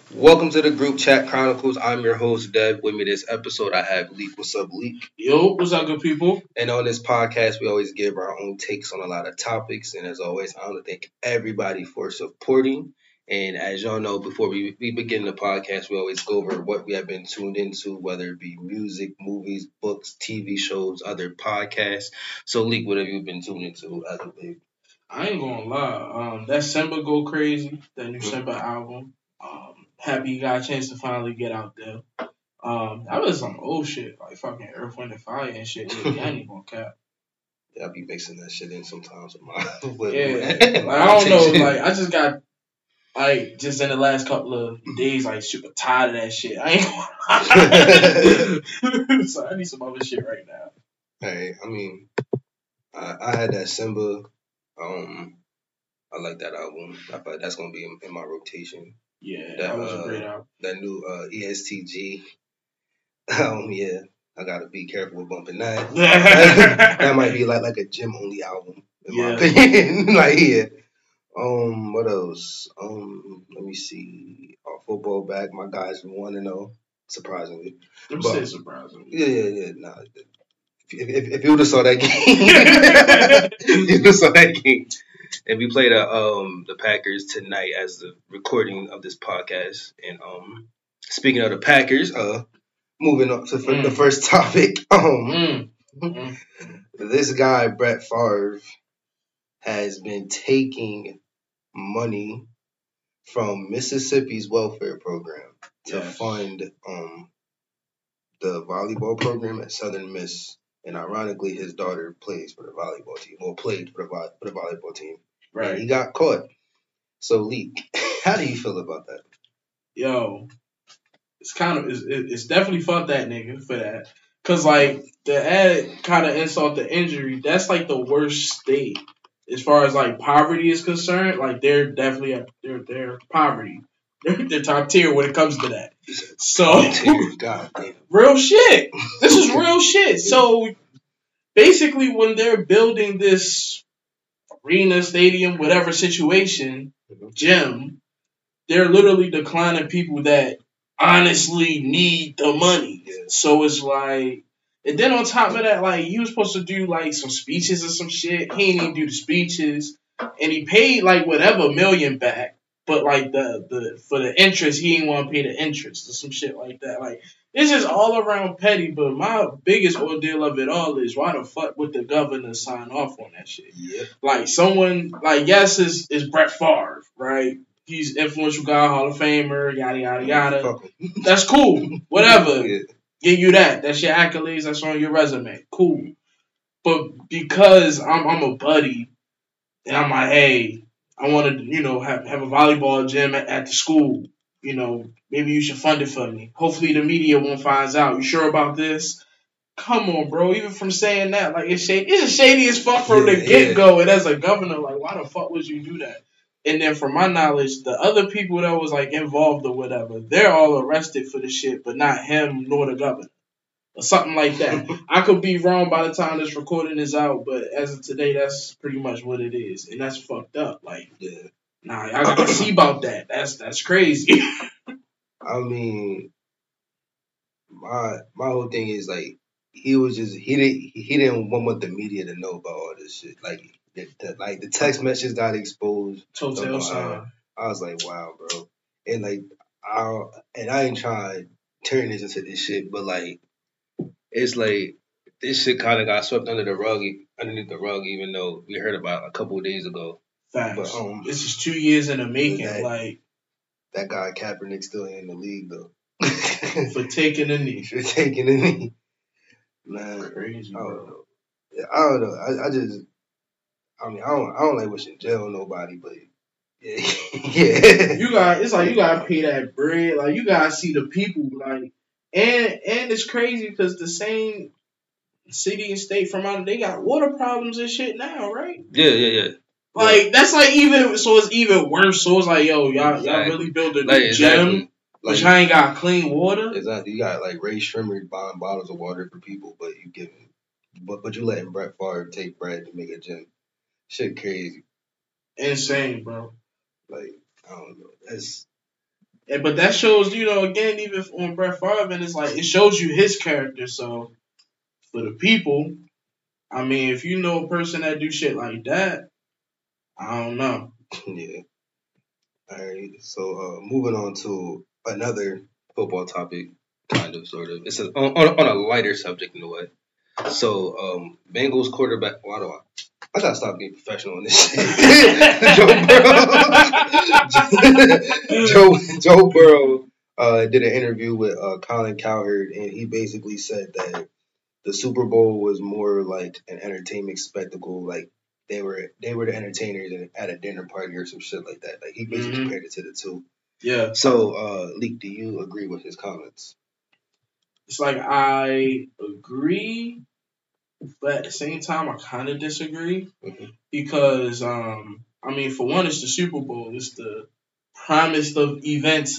Welcome to the Group Chat Chronicles. I'm your host, Dev. With me this episode, I have Leak. What's up, Leak? Yo, what's up, good people? And on this podcast, we always give our own takes on a lot of topics. And as always, I want to thank everybody for supporting. And as y'all know, before we begin the podcast, we always go over what we have been tuned into, whether it be music, movies, books, TV shows, other podcasts. So, Leak, what have you been tuned into as of late? I ain't gonna lie. That Simba Go Crazy, that new Simba album. Happy you got a chance to finally get out there. That was some old shit, like fucking Earth, Wind, and Fire and shit. Really, I ain't gonna cap. Yeah, I be mixing that shit in sometimes with my. With, Yeah, like I don't know, like I just got like just in the last couple of days, like super tired of that shit. I ain't gonna lie. So I need some other shit right now. Hey, I mean, I had that Simba. I like that album. I thought that's gonna be in my rotation. Yeah, that was a great album. That new ESTG. Yeah, I gotta be careful with bumping that. That might be like a gym only album in my opinion. Like yeah. What else? Let me see. Football back. My guys 1-0, surprisingly. I'm saying surprisingly. Yeah. Nah, if you would have saw that game, you would have saw that game. And we play the Packers tonight as the recording of this podcast. And speaking of the Packers, moving on to the first topic. This guy Brett Favre has been taking money from Mississippi's welfare program to fund the volleyball program at Southern Miss. And ironically, his daughter plays for the volleyball team, or played for the volleyball team. Right. And he got caught. So, Leak, how do you feel about that? Yo, it's definitely fuck that nigga for that. Cause like the add kind of insult to injury, that's like the worst state as far as like poverty is concerned. Like they're definitely they're poverty. They're top tier when it comes to that. So God, real shit. This is real shit. So basically, when they're building this arena, stadium, whatever situation, gym, they're literally declining people that honestly need the money. So it's like, and then on top of that, like you were supposed to do like some speeches or some shit. He didn't even do the speeches, and he paid like whatever million back. But like the for the interest, he didn't want to pay the interest or some shit like that. Like it's just all around petty. But my biggest ordeal of it all is why the fuck would the governor sign off on that shit? Yeah. Like someone like yes is Brett Favre, right? He's influential guy, Hall of Famer, yada yada yada. That's cool. Whatever. Yeah. Give you that. That's your accolades. That's on your resume. Cool. But because I'm a buddy, and I'm like, hey, I want to, have a volleyball gym at the school. Maybe you should fund it for me. Hopefully the media won't find out. You sure about this? Come on, bro. Even from saying that, like it's shady. It's shady as fuck from the get go. And as a governor, like, why the fuck would you do that? And then, from my knowledge, the other people that was like involved or whatever, they're all arrested for the shit, but not him nor the governor or something like that. I could be wrong by the time this recording is out, but as of today, that's pretty much what it is, and that's fucked up. Like, nah, I gotta see about that. That's crazy. I mean, my whole thing is like he didn't want the media to know about all this shit. Like the text messages got exposed. Total sign. I was like, wow, bro, and like I ain't trying to turn this into this shit, but like it's like this shit kind of got swept underneath the rug, even though we heard about it a couple of days ago. Facts. But this is 2 years in the making. That guy Kaepernick still ain't in the league though. For taking a knee. Man, crazy, bro. I don't know. I don't like wishing jail on nobody, but yeah. It's like you gotta pay that bread. Like you gotta see the people. Like and it's crazy because the same city and state from out they got water problems and shit now, right? Yeah. Like that's like it's even worse. So it's like y'all really build a new gym. But y'all ain't got clean water. Exactly. You got like Ray Shrimmer buying bottles of water for people, but you letting Brett Favre take bread to make a gym. Shit crazy. Insane, bro. Like, I don't know. That's But that shows, again, even on Brett Favre, and it's like it shows you his character. So for the people, I mean, if you know a person that do shit like that, I don't know. Yeah. All right. So moving on to another football topic, kind of, sort of. It's on a lighter subject in a way. So Bengals quarterback. Why do I gotta stop being professional on this shit. Joe Burrow did an interview with Colin Cowherd, and he basically said that the Super Bowl was more like an entertainment spectacle, like they were the entertainers at a dinner party or some shit like that. Like he basically compared it to the two. Yeah. So, Leak, do you agree with his comments? It's like I agree, but at the same time, I kind of disagree because, I mean, for one, it's the Super Bowl. It's the primest of events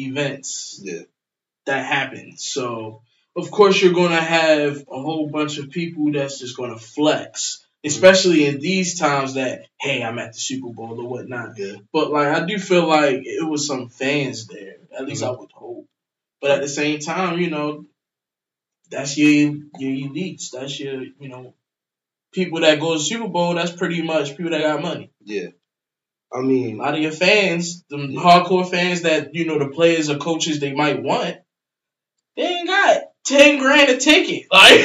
that happen. So, of course, you're going to have a whole bunch of people that's just going to flex, especially in these times that, hey, I'm at the Super Bowl or whatnot. Yeah. But, like, I do feel like it was some fans there. At least I would hope. But at the same time, that's your elites. That's your, people that go to Super Bowl. That's pretty much people that got money. Yeah. I mean, a lot of your fans, them hardcore fans that, the players or coaches they might want, they ain't got $10,000 a ticket. Like,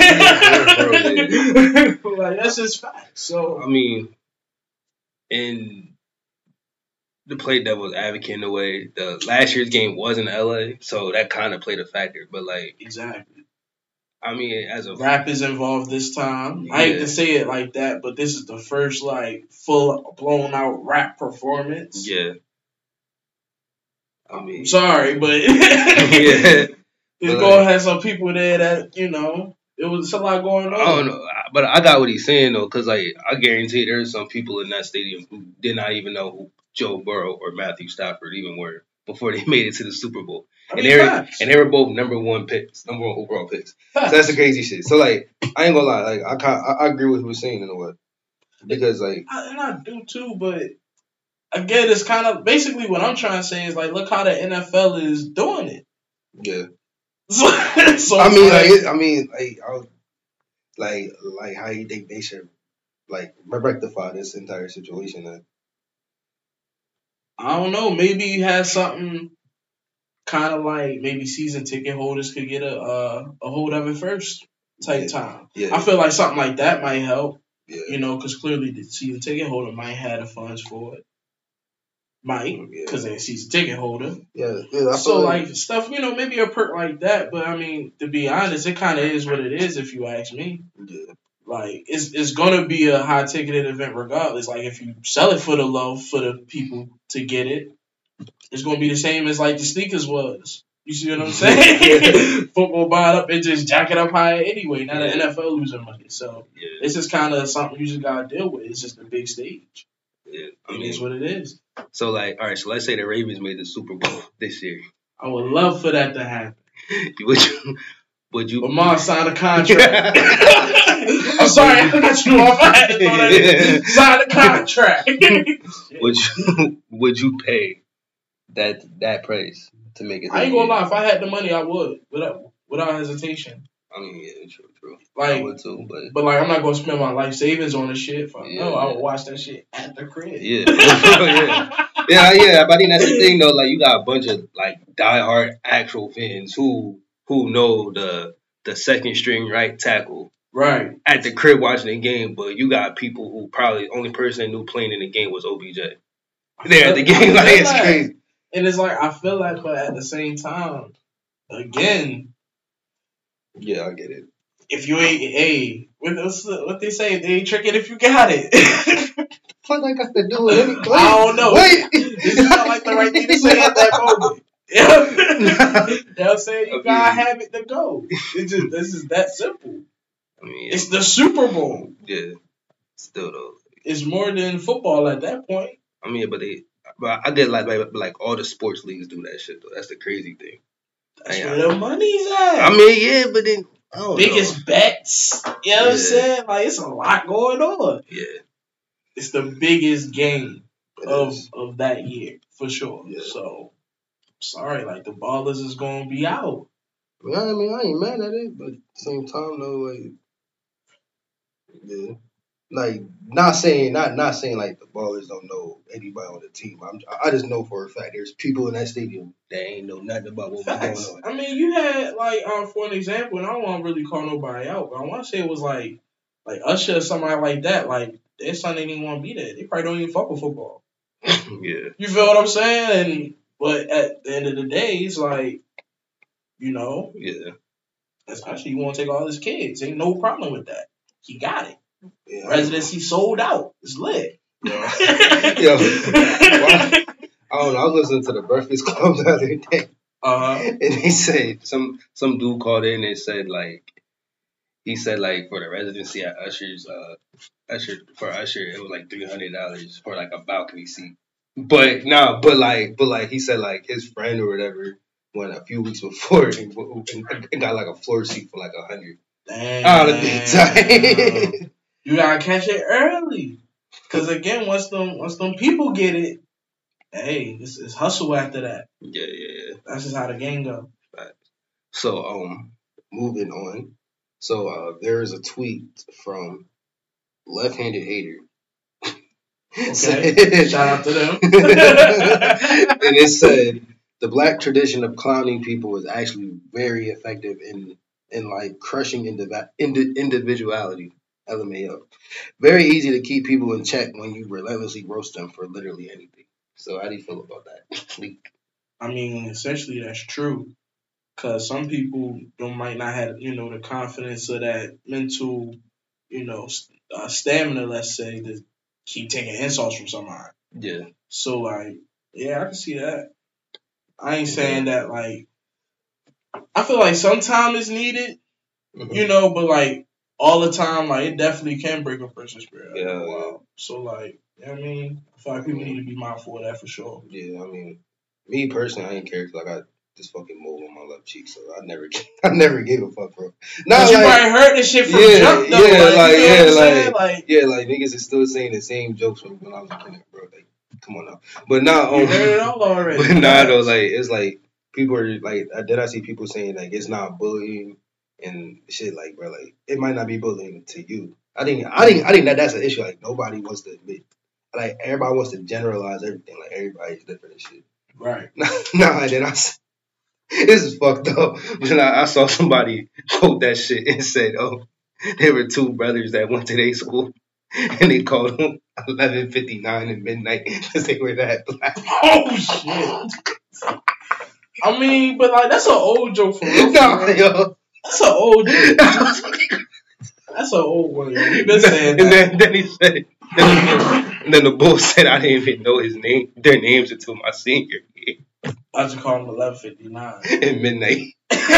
like that's just fact. So, I mean, and to play devil's advocate in a way, the last year's game was in LA, so that kind of played a factor. But like, exactly. I mean, as a rap is involved this time. I hate to say it like that, but this is the first like full blown out rap performance. Yeah. I mean, I'm sorry, but yeah. It's gonna have some people there that it was a lot going on. I don't know, but I got what he's saying though, because like I guarantee there's some people in that stadium who did not even know who Joe Burrow or Matthew Stafford even were before they made it to the Super Bowl. And they were both number one overall picks. Facts. So that's the crazy shit. So like I ain't gonna lie, like I agree with what he was saying in a way. Because like I do too, but again it's kind of basically what I'm trying to say is like look how the NFL is doing it. Yeah. So I mean how you think they should like rectify this entire situation then? I don't know. Maybe you have something kind of like maybe season ticket holders could get a hold of it first type time. Yeah. I feel like something like that might help. Yeah. Because clearly the season ticket holder might have the funds for it. Because they're a season ticket holder. Yeah. So like stuff, maybe a perk like that. But I mean, to be honest, it kind of is what it is. If you ask me. Yeah. Like it's gonna be a high ticketed event regardless. Like if you sell it for the low for the people to get it, it's gonna be the same as like the sneakers was. You see what I'm saying? Football buy it up and just jack it up higher anyway. Now the NFL losing money, so it's just kind of something you just gotta deal with. It's just a big stage. Yeah, I mean, it's what it is. So like, all right. So let's say the Ravens made the Super Bowl this year. I would love for that to happen. Would you? Lamar signed a contract. I'm sorry, I cut you off. I had to throw that in. Sign a contract. Would you pay that price to make it? I ain't gonna lie. If I had the money, I would without hesitation. I mean, yeah, true. Like, I would too, but like, I'm not gonna spend my life savings on this shit. No, I would watch that shit at the crib. Yeah. Yeah. But I think that's the thing though. Like, you got a bunch of like diehard actual fans who know the second string right tackle. Right. At the crib watching the game, but you got people who probably the only person that knew playing in the game was OBJ. They're at the game, like it's crazy. And it's like I feel like, but at the same time, again. Yeah, I get it. If you ain't, what they say, they ain't tricking if you got it. What I got to do with it? I don't know. Wait, this is not like the right thing to say at that moment. They'll say you gotta have it to go. This is that simple. I mean, it's the Super Bowl. Yeah, still though. It's more than football at that point. I mean, but I get like all the sports leagues do that shit though. That's the crazy thing. That's where the money's at. I mean, yeah, but then I don't biggest know. bets. You know what I'm saying? Like it's a lot going on. Yeah, it's the biggest game of that year for sure. Yeah. So sorry, like the Ballers is gonna be out. I mean, I ain't mad at it, but at the same time, though, like, yeah. Like, not saying like the Ballers don't know anybody on the team. I just know for a fact there's people in that stadium that ain't know nothing about what was going on. I mean, you had like for an example, and I don't want to really call nobody out, but I want to say it was like Usher or somebody like that. Like their son didn't even want to be there. They probably don't even fuck with football. Yeah. You feel what I'm saying? But at the end of the day, it's like, you know, yeah. Especially you want to take all his kids. Ain't no problem with that. He got it. Yeah, Residency sold out. It's lit. Yo, I don't know. I was listening to the Breakfast Club the other day, and they said some dude called in and said he said for the residency at Usher's Usher it was like $300 for like a balcony seat. But he said his friend or whatever went a few weeks before and got like a floor seat for like $100. Damn. You gotta catch it early, cause again, once them people get it, hey, it's hustle after that. Yeah. That's just how the game goes. Right. So moving on. So there is a tweet from Left-Handed Hater. Okay. Shout out to them. And it said the black tradition of clowning people is actually very effective in like crushing individuality. LMAO. Very easy to keep people in check when you relentlessly roast them for literally anything. So how do you feel about that? I mean, essentially that's true. Cause some people might not have, the confidence or that mental, stamina, let's say, to keep taking insults from somebody. Yeah. So I can see that. I ain't saying that I feel like sometimes it's needed, but all the time, it definitely can break a person's spirit. Yeah. Wow. So I feel like people need to be mindful of that for sure. Yeah, I mean, me personally, I ain't care because I got this fucking mole on my left cheek, so I never gave a fuck, bro. Nah, you probably heard this shit from jump though. Niggas is still saying the same jokes from when I was a kid, bro. Like, come on now. But now, you heard it all already. But nah, though, it's people are did I see people saying it's not bullying and shit, bro, it might not be bullying to you. I think that's an issue. Nobody wants to admit. Everybody wants to generalize everything. Everybody's different and shit. Right. Nah, then this is fucked up. When I saw somebody quote that shit and said, there were two brothers that went to their school and they called them 11:59 and midnight because they were that black. Oh shit. I mean, but that's an old joke for real. Yo. That's an old joke. That's an old one. You've been saying that. And then he said, and then the bull said I didn't even know their names until my senior year. I just call him 11:59 and midnight.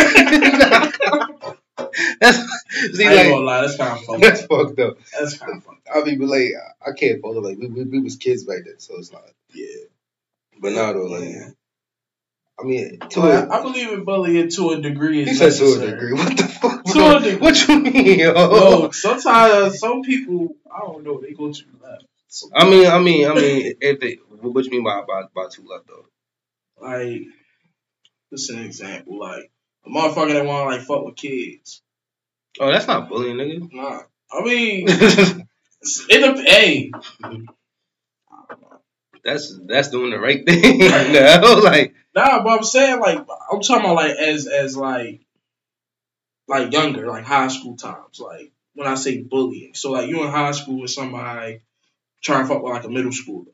I ain't gonna lie, that's kind of fucked up. That's fucked up. That's kind of fucked up. I mean, but I can't follow. We was kids back then, so it's not. Yeah. But now though, I mean, I believe in bullying to a degree. You said to a degree. What the fuck? To a degree. What you mean, yo? No, sometimes some people, I don't know, they go too left. I mean, what you mean by too left though? Just an example, a motherfucker that want to fuck with kids. Oh, that's not bullying, nigga. Nah, I mean, hey. That's doing the right thing right now. Nah, but I'm saying I'm talking about as younger, high school times. When I say bullying, so you in high school with somebody trying to fuck with a middle schooler.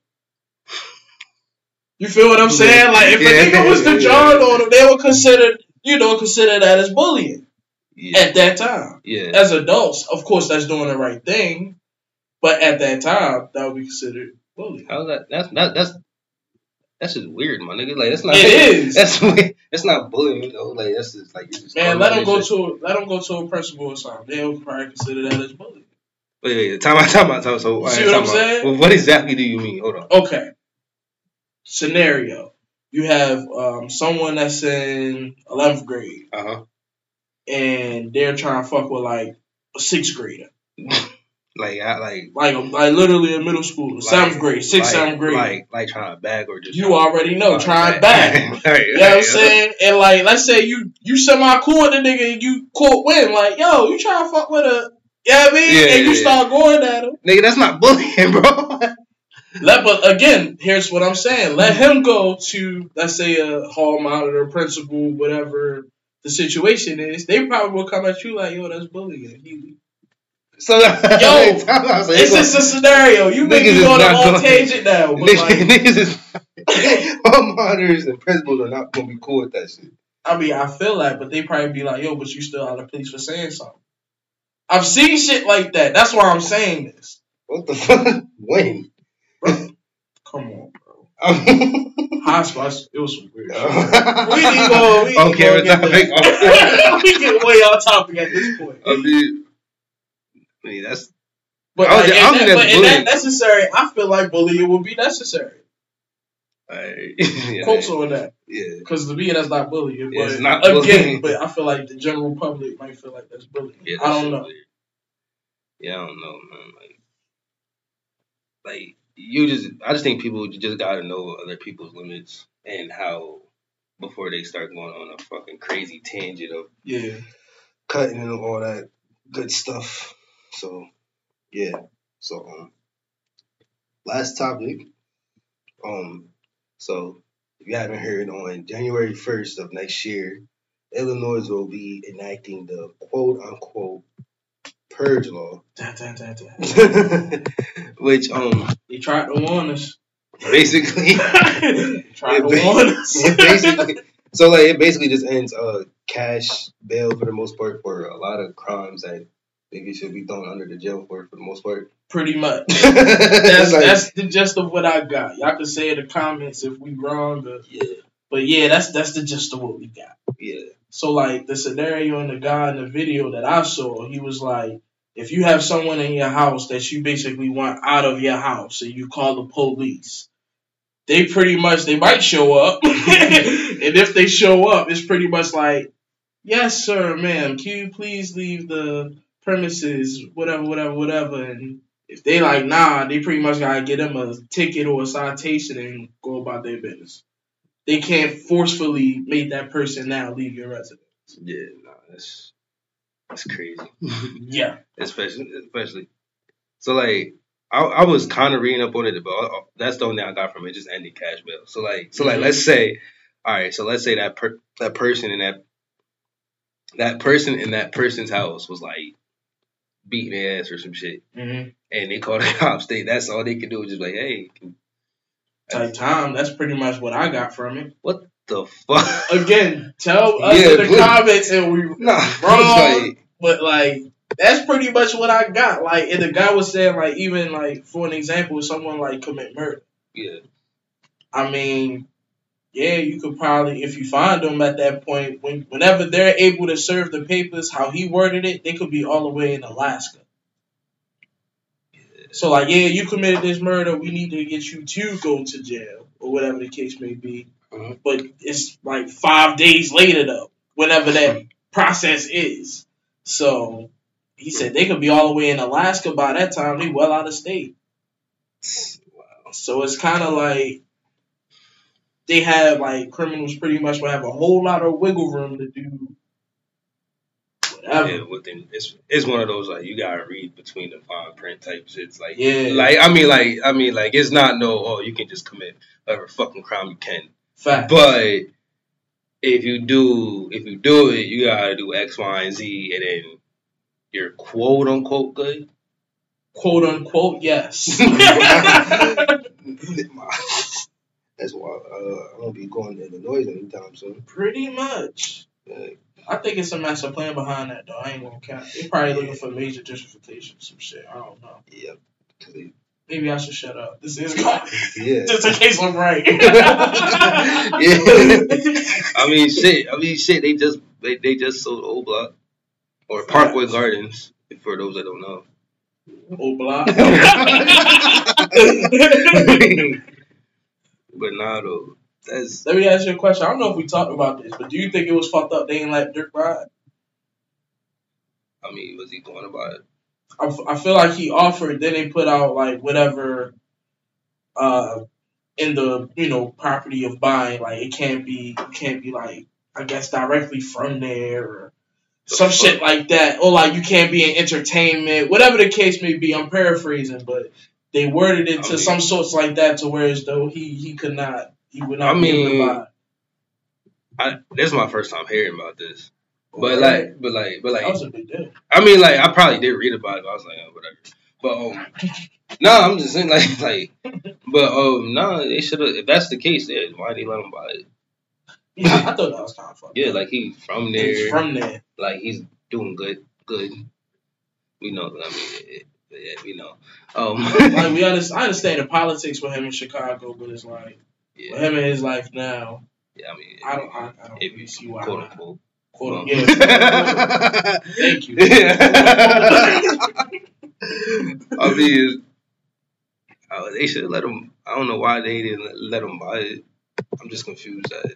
You feel what I'm saying? If a nigga was to John on them, they would consider that as bullying at that time. Yeah. As adults, of course, that's doing the right thing, but at that time, that would be considered bullying. How's that? That's just weird, my nigga. That's not. It is. That's weird. It's not bullying though. That's just you're just. Man, let them go to a principal or something. They'll probably consider that as bullying. Wait. Time out. So, see what I'm saying? Well, what exactly do you mean? Hold on. Okay. Scenario: you have someone that's in 11th grade, and they're trying to fuck with a 6th grader. Like literally in middle school, 7th grade, 6th, 7th grade. Like trying to bag or just. You already know, trying to bag. You know what I'm saying? And like, let's say you semi cool with the nigga and you quote win, like, yo, you trying to fuck with a, you know what I mean? Yeah, and you start going at him. Nigga, that's not bullying, bro. But again, here's what I'm saying. Let him go to, let's say, a hall monitor, principal, whatever the situation is. They probably will come at you like, yo, that's bullying. So, it's just a scenario. You may be on a long tangent now. But hall monitors and principals are not going to be cool with that shit. I mean, I feel that, but they probably be like, yo, but you still out of place for saying something. I've seen shit like that. That's why I'm saying this. What the fuck? When? Bro, come on, bro. High school, it was some weird shit. We get way off topic at this point. I mean, that's. But in that necessary, I feel like bullying would be necessary. Quotes on that. Yeah. Because to me, that's not bullying. Yeah, but it's not bullying. But I feel like the general public might feel like that's bullying. Yeah, I don't know. Weird. Yeah, I don't know, man. Like I just think people just gotta know other people's limits and how before they start going on a fucking crazy tangent of cutting and all that good stuff. So yeah. So last topic. So if you haven't heard, on January 1st of next year, Illinois will be enacting the quote unquote purge law. Which they tried to warn us. Basically tried to warn us. So like it basically just ends cash bail for the most part for a lot of crimes that niggas should be thrown under the jail for the most part. Pretty much. That's the gist of what I got. Y'all can say in the comments if we wrong. But yeah, that's the gist of what we got. Yeah. So like the scenario and the guy in the video that I saw, he was like, if you have someone in your house that you basically want out of your house and you call the police, they might show up. And if they show up, it's pretty much like, yes, sir, ma'am, can you please leave the premises, whatever. And if they like, nah, they pretty much gotta get them a ticket or a citation and go about their business. They can't forcefully make that person now leave your residence. Yeah, no, that's crazy. Yeah. Especially. So like I was kind of reading up on it, but that's the only thing I got from it. Just ended cash bail. So like let's say, all right. So let's say that person in that person's house was like beating their ass or some shit, and they called the cops. That's all they could do was just like, hey. Type time. That's pretty much what I got from it. What the fuck? Again, tell us in the comments and we wrong. But like, that's pretty much what I got. Like, and the guy was saying, like, even like for an example, someone like commit murder. Yeah. I mean, yeah, you could probably, if you find them at that point, whenever they're able to serve the papers, how he worded it, they could be all the way in Alaska. So, like, yeah, you committed this murder. We need to get you to go to jail or whatever the case may be. But it's like 5 days later, though, whenever that process is. So, he said they could be all the way in Alaska by that time. They well out of state. Wow. So, it's kind of like they have, like, criminals pretty much will have a whole lot of wiggle room to do whatever. Yeah, it's one of those like you gotta read between the fine print type shits. Like, yeah, like I mean, it's not you can just commit whatever fucking crime you can. Fact. But if you do it, you gotta do X, Y, and Z, and then you're quote unquote good. Quote unquote, yes. That's why I won't be going to Illinois anytime soon. Pretty much. I think it's a master plan behind that, though. I ain't gonna count. They're probably looking for major gentrification or some shit. I don't know. Yep. Maybe I should shut up. This is going. Yeah. Just in case I'm right. Yeah. I mean, shit. They just sold Old Block or Parkway Gardens. For those that don't know. Old Block. But nah, though. Let me ask you a question. I don't know if we talked about this, but do you think it was fucked up they didn't let Dirk ride? I mean, was he going about it? I feel like he offered, then they put out like whatever in the property of buying, like it can't be like I guess directly from there or some shit like that, or like you can't be in entertainment, whatever the case may be. I'm paraphrasing, but they worded it to some sorts like that to where as though he would not be able to buy. This is my first time hearing about this. But like that was a big deal. I mean, like I probably did read about it, but I was like, oh, whatever. But no, I'm just saying no, they should have. If that's the case, then why they let him buy it? Yeah, I thought that was kind of fun. Yeah, like he's from there. He's from there. Like he's doing good. We know. I mean, we know. Like I understand the politics with him in Chicago, but it's like with him in his life now. Yeah, I mean, I don't really see why. Quote unquote. Yeah. Thank you. I mean, they should let him. I don't know why they didn't let him buy it. I'm just confused at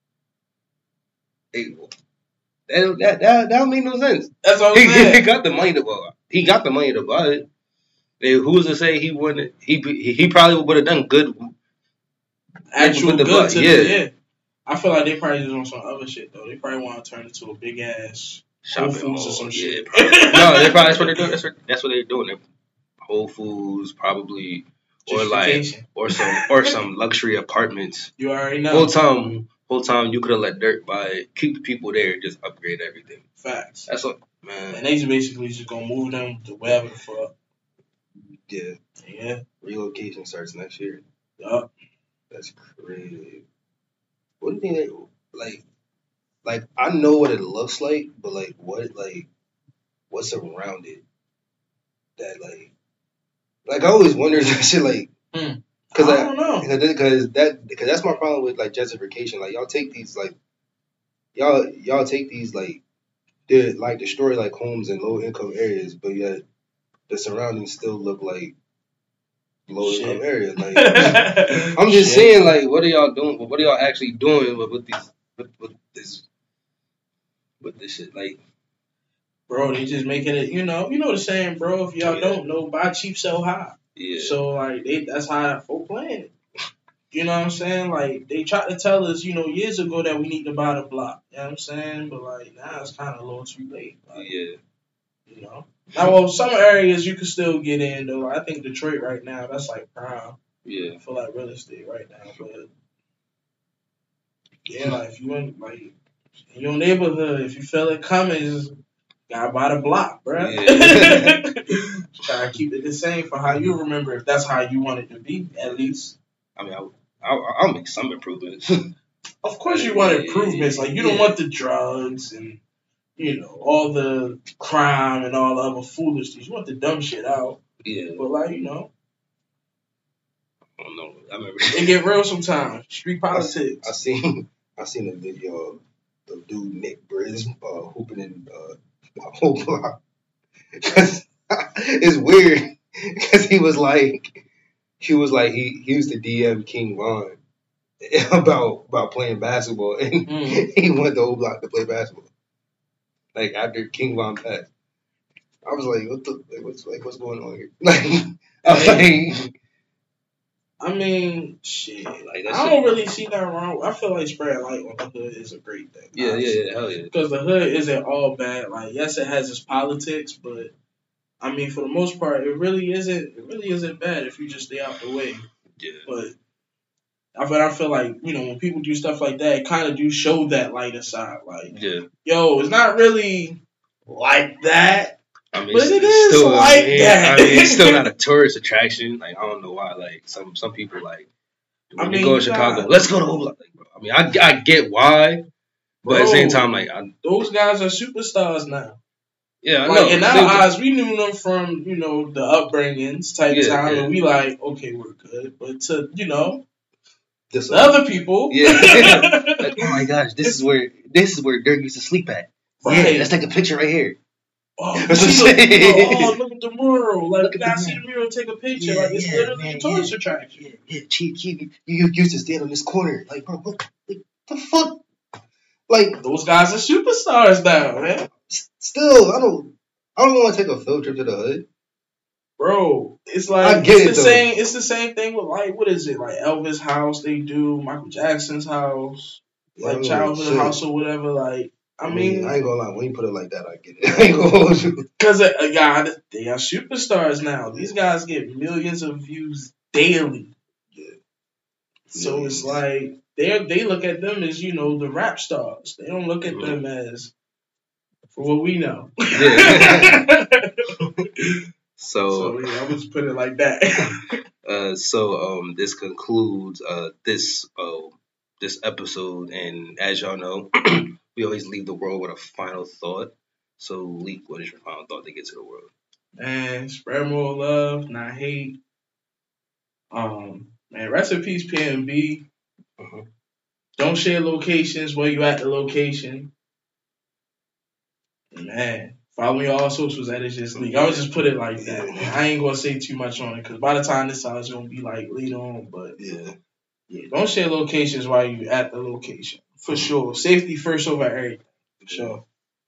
it. That don't make no sense. That's what I'm saying. He got the money to buy it. And who's to say he wouldn't? He probably would have done good. Actual good to them, yeah. I feel like they probably just on some other shit though. They probably want to turn it to a big ass Whole Foods or some shit. No, they probably that's what they're doing. That's what they're doing. They're Whole Foods probably, or some luxury apartments. You already know. Whole time you could have let Dirk buy it, keep the people there, just upgrade everything. Facts. That's what, man. And they basically just gonna move them to wherever the fuck. Yeah. Yeah. Relocation starts next year. Yup. That's crazy. What do you think? Like I know what it looks like, but like what's around it? That like I always wonder that shit. Like, because I don't know. Because that's my problem with like gentrification. Like y'all take these like they like destroy like homes in low income areas, but yet the surroundings still look like low income areas. Like I'm just saying, like, what are y'all doing? What are y'all actually doing with this shit? Like, bro, they just making it. You know the saying, bro. If y'all don't know, buy cheap, sell high. Yeah. So like that's how folk playing it. You know what I'm saying? Like they tried to tell us, years ago that we need to buy the block. You know what I'm saying? But like now it's kind of a little too late. Like, yeah. Now, well, some areas you can still get in though. I think Detroit right now, that's like prime. Yeah. For like real estate right now, but yeah, like if you in your neighborhood, if you feel it coming, just gotta buy the block, bruh. Yeah. Try to keep it the same for how you remember, if that's how you want it to be, at least. I mean, I'll make some improvements. Of course, you want improvements. Like you don't want the drugs and all the crime and all the other foolishness. You want the dumb shit out. Yeah. But like I don't know. I remember it get real sometimes. Street politics. I seen a video of dude Nick Briz hooping in a whole block. It's weird because he used to DM King Von about playing basketball, and he went the whole block to play basketball. Like after King Von passed, I was like, what's going on here? I mean, shit. Like I don't really see nothing wrong. I feel like spreading light on the hood is a great thing. Yeah, hell yeah. Because the hood isn't all bad. Like, yes, it has its politics, but I mean, for the most part, it really isn't. It really isn't bad if you just stay out the way. Yeah. But I feel like when people do stuff like that, it kind of do show that lighter side. Like, it's not really like that. I mean, but it is still like that. I mean, it's still not a tourist attraction. Like, I don't know why. Like, some people like when you go to Chicago, let's go to Oblak. Like, bro, I mean, I get why, but at the same time, like, those guys are superstars now. Yeah, I know. In our eyes, we knew them from the upbringings type time, and we like, okay, we're good. But to the other people, like, oh my gosh, this is where Dirk used to sleep at. Right. Yeah, let's take a picture right here. Oh, look at the mural. Like, you gotta see the mural, take a picture. Like, it's literally a tourist attraction. Yeah, Chief, you used to stand on this corner. Like, bro, what the fuck? Like, those guys are superstars now, man. Still, I don't want to take a field trip to the hood. Bro, it's like it's the same thing with like what is it like Elvis' house they do, Michael Jackson's house, like childhood house or whatever. Like I mean, I ain't gonna lie. When you put it like that, I get it. I ain't gonna hold you. Because they are superstars now. These guys get millions of views daily. Yeah. So it's like they look at them as the rap stars. They don't look at them as for what we know. Yeah. So yeah, I'll just put it like that. This concludes this episode, and as y'all know, we always leave the world with a final thought. So, Leak, what is your final thought to get to the world? Man, spread more love, not hate. Man, rest in peace, PNB. Uh-huh. Don't share locations where you at the location. Man. Follow me on all socials at It's Just Leak. I would just put it like that, man. I ain't gonna say too much on it because by the time this out, it's gonna be like later on. But yeah, don't share locations while you at the location for sure. Safety first over everything for sure.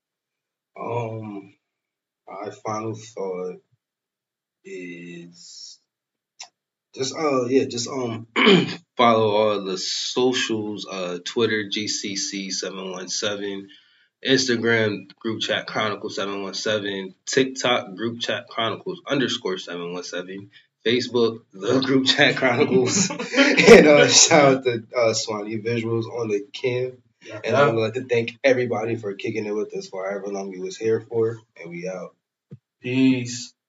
My final thought is just follow all the socials. Twitter GCC717. Instagram Group Chat Chronicles 717, TikTok Group Chat Chronicles _717, Facebook The Group Chat Chronicles, and shout out to Swanee Visuals on the cam. And I would like to thank everybody for kicking it with us for however long we was here for, and we out. Peace.